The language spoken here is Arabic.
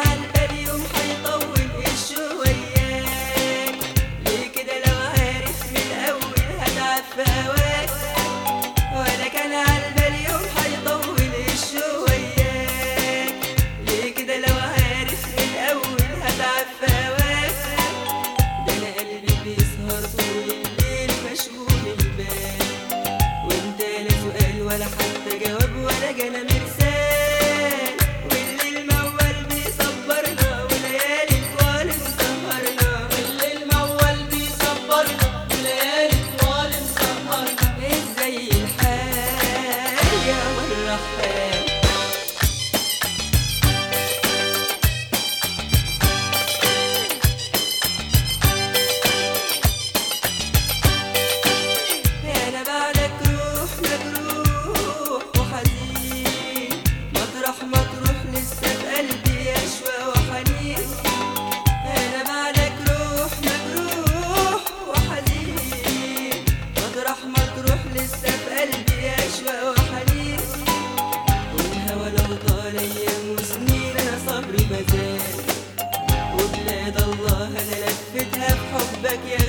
عالبال يوم هيطول الشوق وياك. ليه كده لو عارف من الأول هتعب في هواك؟ ولا كان عالبال يوم هيطول الشوق وياك. ليه كده لو عارف من الأول هتعب في هواك؟ ده أنا قلبي بيسهر طول الليل مشغول البال، وانت لا سؤال ولا حتى جواب ولا جانا مرسال. والليل موال بيصبرنا وليالي طوال مسهرنا. الليل موال بيصبرنا وليالي طوال مسهرنا. ازاي الحال يا والرحال؟ انا بعدك روح مجروح وحزين، مطرح ما تروح لسه في قلبي يشوى وحنين. انا بعدك روح مجروح وحزين، مطرح ما تروح لسه في قلبي يشوى وحنين. والهوى لو طال ايام وسنين انا صبري مازال، وبلاد الله انا لفتها بحبك يا